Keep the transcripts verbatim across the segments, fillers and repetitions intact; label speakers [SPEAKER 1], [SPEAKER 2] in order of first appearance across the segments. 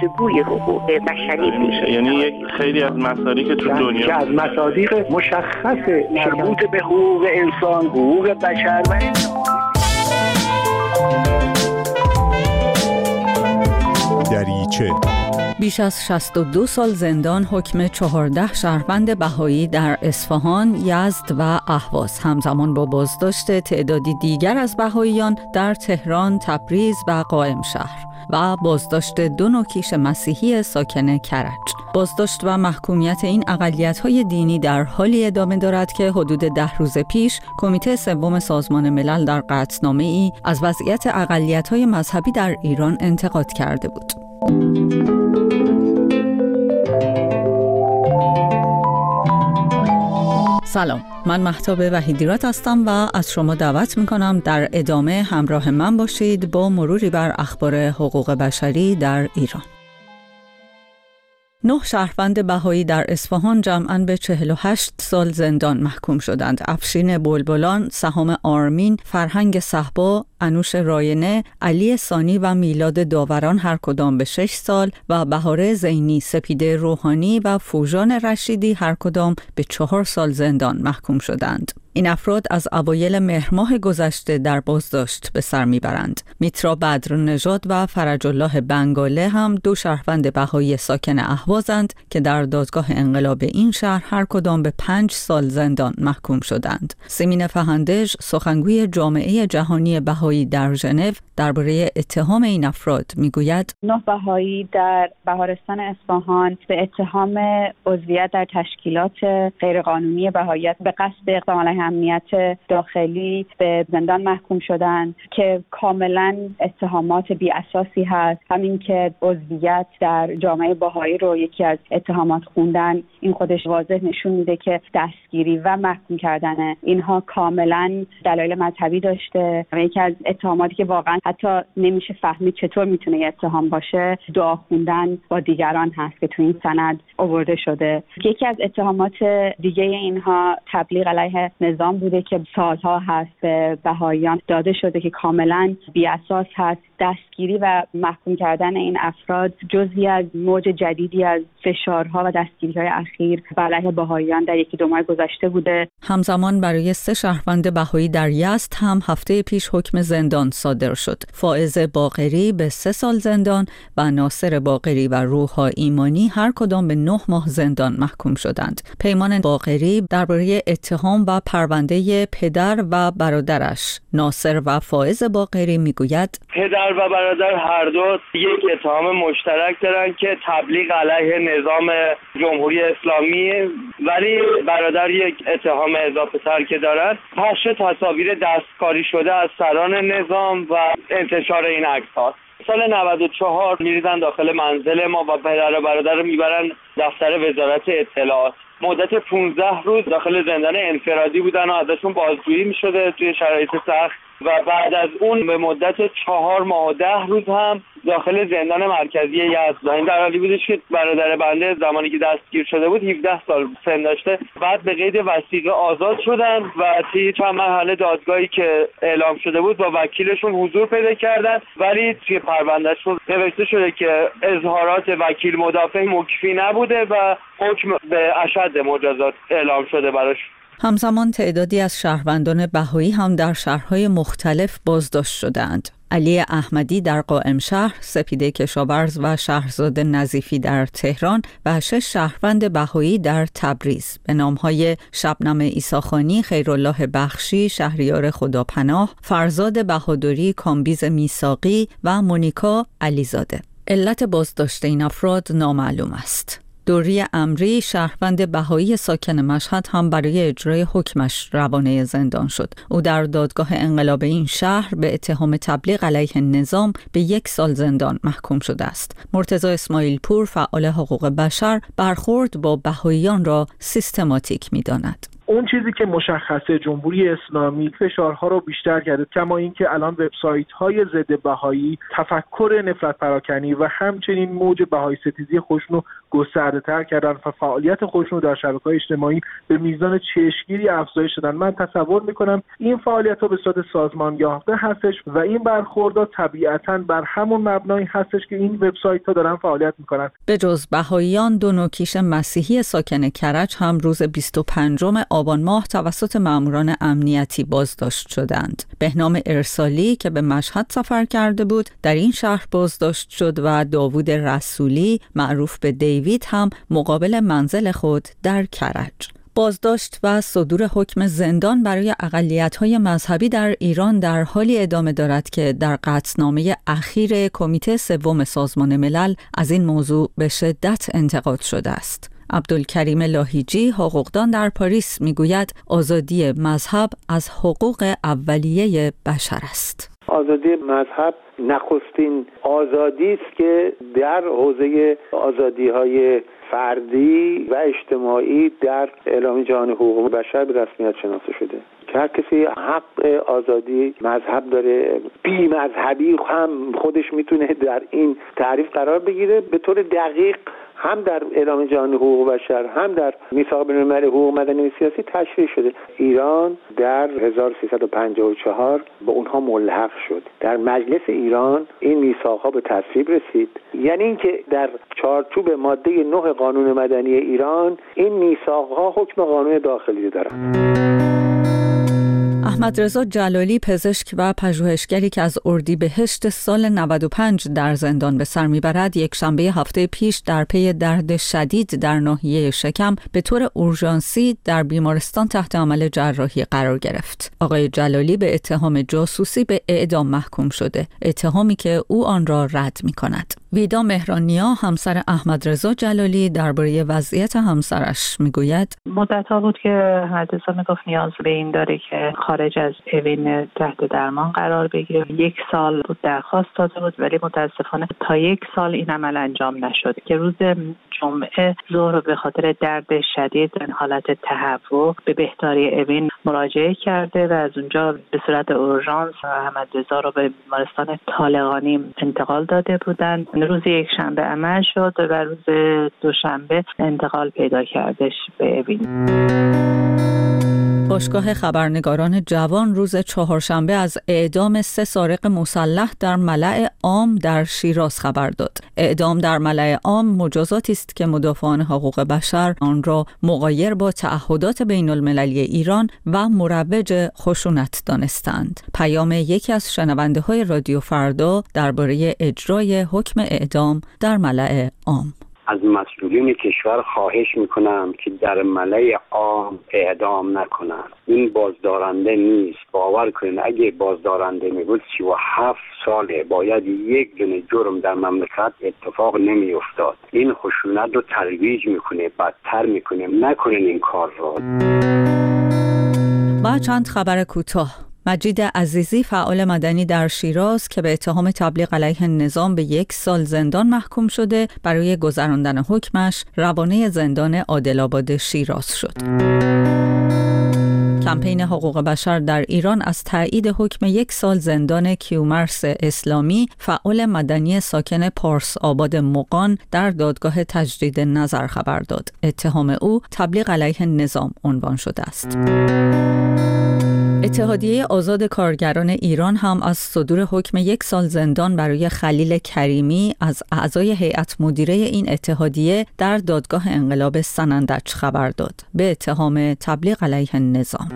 [SPEAKER 1] الگوی حقوق بشری
[SPEAKER 2] میشه. یعنی یک خیلی از مصادیق که تو دنیا
[SPEAKER 3] که از مصادیق مشخص مربوط به حقوق انسان، حقوق بشر و
[SPEAKER 4] دریچه.
[SPEAKER 5] بیش از شصت و دو سال زندان حکم چهارده شهروند بهایی در اصفهان، یزد و اهواز همزمان با بازداشت تعدادی دیگر از بهاییان در تهران، تبریز و قائمشهر و بازداشت دو نوکیش مسیحی ساکن کرج. بازداشت و محکومیت این اقلیت‌های دینی در حالی ادامه دارد که حدود ده روز پیش کمیته سوم سازمان ملل در قطعنامه‌ای از وضعیت اقلیت‌های مذهبی در ایران انتقاد کرده بود. سلام، من مهتاب وحیدیراد هستم و از شما دعوت میکنم در ادامه همراه من باشید با مروری بر اخبار حقوق بشری در ایران. نه شهروند بهایی در اصفهان جمعاً به چهل و هشت سال زندان محکوم شدند. افشین بلبلان، سهام آرمین، فرهنگ صهبا، انوش راینه، علی ثانی و میلاد داوران هر کدام به شش سال و بهاره زینی، سپیده روحانی و فوژان رشیدی هر کدام به چهار سال زندان محکوم شدند. این افراد از اوایل مهر ماه گذشته در بازداشت به سر میبرند. میترا بدرنژاد و فرج الله بنگاله هم دو شهروند بهایی ساکن اهوازند که در دادگاه انقلاب این شهر هر کدام به پنج سال زندان محکوم شدند. سیمین فهندج، سخنگوی جامعه جهانی بهایی در ژنو، درباره اتهام این افراد میگوید:
[SPEAKER 6] نه بهایی در بهارستان اصفهان به اتهام عضویت در تشکیلات غیرقانونی بهاییت به قصد اقدام علیه امنیت داخلی به زندان محکوم شدند که کاملا اتهامات بی اساسی هست. همین که عضویت در جامعه بهایی رو یکی از اتهامات خوندن، این خودش واضح نشون میده که دستگیری و محکوم کردن اینها کاملا دلایل مذهبی داشته و یکی از اتهاماتی که واقعا حتی نمیشه فهمید چطور میتونه یه اتهام باشه، دعا خوندن با دیگران هست که تو این سند آورده شده. یکی از اتهامات دیگه اینها تبلیغ علیه نظام بوده که سالها هست به بهاییان داده شده که کاملا بی اساس هست. دستگیری و محکوم کردن این افراد جزئی از موج جدیدی از فشارها و دستگیری‌های اخیر علیه بهاییان در یکی دو ماه گذشته بوده.
[SPEAKER 5] همزمان برای سه شهروند بهایی در یزد هم هفته پیش حکم زندان صادر شد. فائز باقری به سه سال زندان و ناصر باقری و روحا ایمانی هر کدام به نه ماه زندان محکوم شدند. پیمان باقری درباره اتهام و پرونده پدر و برادرش ناصر و فائز باقری میگوید:
[SPEAKER 7] پدر و برادر هر دو یک اتهام مشترک دارن که تبلیغ علیه نظام جمهوری اسلامی، ولی برادر یک اتهام اضافه تر که دارن پخش تصاویر دستکاری شده از سران نظام و انتشار این عکس‌ها. سال نود و چهار میریزن داخل منزل ما و پدر و برادر رو میبرن دفتر وزارت اطلاعات. مدت پانزده روز داخل زندان انفرادی بودن و ازشون بازجویی میشده توی شرایط سخت و بعد از اون به مدت چهار ماه و ده روز هم داخل زندان مرکزی یزد. این در حالی بودش که برادر بنده زمانی که دستگیر شده بود هفده سال سن داشته. بعد به قید وثیقه آزاد شدن و توی چند مرحله دادگاهی که اعلام شده بود با وکیلشون حضور پیدا کردن، ولی توی پروندهشون نوشته شده که اظهارات وکیل مدافع مکفی نبوده و حکم به اشد مجازات اعلام شده براش.
[SPEAKER 5] همزمان تعدادی از شهروندان بهایی هم در شهرهای مختلف بازداشت شدند. علی احمدی در قائمشهر، سپیده کشاورز و شهرزاد نظیفی در تهران و شش شهروند بهایی در تبریز به نامهای شبنم عیساخانی، خیرالله بخشی، شهریار خداپناه، فرزاد بهادری، کامبیز میثاقی و مونیکا علیزاده. علت بازداشت این افراد نامعلوم است. دوری امری، شهروند بهایی ساکن مشهد، هم برای اجرای حکمش روانه زندان شد. او در دادگاه انقلاب این شهر به اتهام تبلیغ علیه نظام به یک سال زندان محکوم شده است. مرتضی اسماعیل پور، فعال حقوق بشر، برخورد با بهاییان را سیستماتیک می‌داند.
[SPEAKER 8] اون چیزی که مشخصه جمهوری اسلامی فشارها رو بیشتر کرده، کما اینکه الان وبسایت‌های ضد بهایی تفکر نفرت پراکنی و همچنین موج بهایی ستیزی خشنو گسترده‌تر کردن و فعالیت خودشون در شبکه‌های اجتماعی به میزان چشمگیری افزایش دادن. من تصور می‌کنم این فعالیت‌ها به صورت سازمان یافته هستش و این برخوردها طبیعتاً بر همون مبنایی هستش که این وبسایت‌ها دارن فعالیت می‌کنن.
[SPEAKER 5] به جز بهائیان، دو نوکیش مسیحی ساکن کرج هم روز بیست و پنجم آبان ماه توسط ماموران امنیتی بازداشت شدند. بهنام ارسالی که به مشهد سفر کرده بود در این شهر بازداشت شد و داوود رسولی معروف به دیوید هم مقابل منزل خود در کرج. بازداشت و صدور حکم زندان برای اقلیت‌های مذهبی در ایران در حالی ادامه دارد که در قطعنامه اخیر کمیته سوم سازمان ملل از این موضوع به شدت انتقاد شده است. عبدالکریم لاهیجی، حقوقدان در پاریس، میگوید آزادی مذهب از حقوق اولیه بشر است.
[SPEAKER 9] آزادی مذهب نخستین آزادی است که در حوزه آزادی‌های فردی و اجتماعی در اعلامیه جهانی حقوق بشر به رسمیت شناخته شده که هر کسی حق آزادی مذهب داره. بی مذهبی هم خودش میتونه در این تعریف قرار بگیره. به طور دقیق هم در اعلامیه جهانی حقوق بشر هم در میثاق بین‌المللی حقوق مدنی و سیاسی تشریح شده. ایران در هزار و سیصد و پنجاه و چهار با اونها ملحق شد. در مجلس ایران این میثاق‌ها به تصویب رسید، یعنی اینکه در چارچوب ماده نه قانون مدنی ایران این میثاق‌ها حکم قانون داخلی دارند.
[SPEAKER 5] احمد رضا جلالی، پزشک و پژوهشگری که از اردیبهشت سال نود و پنج در زندان به سر میبرد، یک شنبه هفته پیش در پی درد شدید در ناحیه شکم به طور اورژانسی در بیمارستان تحت عمل جراحی قرار گرفت. آقای جلالی به اتهام جاسوسی به اعدام محکوم شده، اتهامی که او آن را رد می‌کند. ویدا مهرانیا، همسر احمد رضا جلالی، درباره وضعیت همسرش میگوید
[SPEAKER 10] مدت‌ها بود که احمد رضا میگفت نیاز به این داره که خارج از اوین تحت درمان قرار بگیره. یک سال بود درخواست داده بود ولی متاسفانه تا یک سال این عمل انجام نشد که روز جمعه ظهر به خاطر درد شدید در حالت تهوع به بهداری اوین مراجعه کرده و از اونجا به صورت اورژانس احمد رضا رو به بیمارستان طالقانی انتقال داده بودند. روز یک شنبه عمل شد و روز دوشنبه انتقال پیدا کردش به اوین.
[SPEAKER 5] باشگاه خبرنگاران جوان روز چهارشنبه از اعدام سه سارق مسلح در ملأ عام در شیراز خبر داد. اعدام در ملأ عام مجازاتی است که مدافعان حقوق بشر آن را مغایر با تعهدات بین المللی ایران و مروج خشونت دانستند. پیام یکی از شنونده های رادیو فردا درباره اجرای حکم اعدام در ملأ عام:
[SPEAKER 11] از مسئولین کشور خواهش میکنم که در ملأ عام اعدام نکنند. این بازدارنده نیست. باور کنید اگه بازدارنده میبود سی و هفت ساله باید یک دونه جرم در مملکت اتفاق نمیافتاد. این خشونت رو ترویج میکنه، بدتر میکنه. نکنین این کار رو.
[SPEAKER 5] و چند خبر کوتاه. مجید عزیزی، فعال مدنی در شیراز که به اتهام تبلیغ علیه نظام به یک سال زندان محکوم شده، برای گذراندن حکمش روانه زندان عادل‌آباد شیراز شد. کمپین حقوق بشر در ایران از تایید حکم یک سال زندان کیومرث اسلامی، فعال مدنی ساکن پارس آباد مغان، در دادگاه تجدید نظر خبر داد. اتهام او تبلیغ علیه نظام عنوان شده است. اتحادیه آزاد کارگران ایران هم از صدور حکم یک سال زندان برای خلیل کریمی از اعضای هیئت مدیره این اتحادیه در دادگاه انقلاب سنندج خبر داد به اتهام تبلیغ علیه نظام.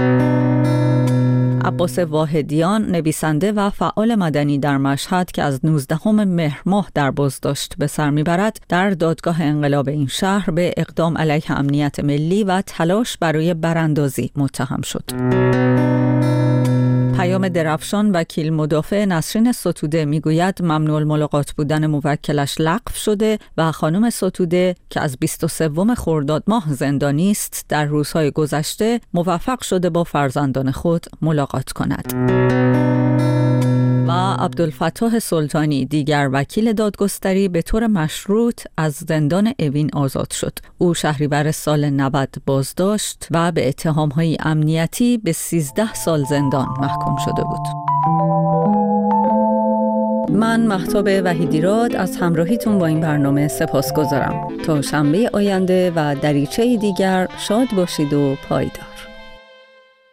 [SPEAKER 5] عباس واحدیان، نویسنده و فعال مدنی در مشهد که از نوزدهم مهر ماه در بازداشت به سر میبرد، در دادگاه انقلاب این شهر به اقدام علیه امنیت ملی و تلاش برای براندازی متهم شد. پیام درفشان، وکیل مدافع نسرین ستوده، میگوید ممنوع الملاقات بودن موکلش لغو شده و خانم ستوده که از بیست و سوم خرداد ماه زندانی است، در روزهای گذشته موفق شده با فرزندان خود ملاقات کند. و عبدالفتاح سلطانی، دیگر وکیل دادگستری، به طور مشروط از زندان اوین آزاد شد. او شهریور سال نود بازداشت و به اتهام‌های امنیتی به سیزده سال زندان محکوم شده بود. من مهتاب وحیدیراد از همراهیتون با این برنامه سپاسگزارم. تا شنبه آینده و دریچه دیگر شاد باشید و پایدار.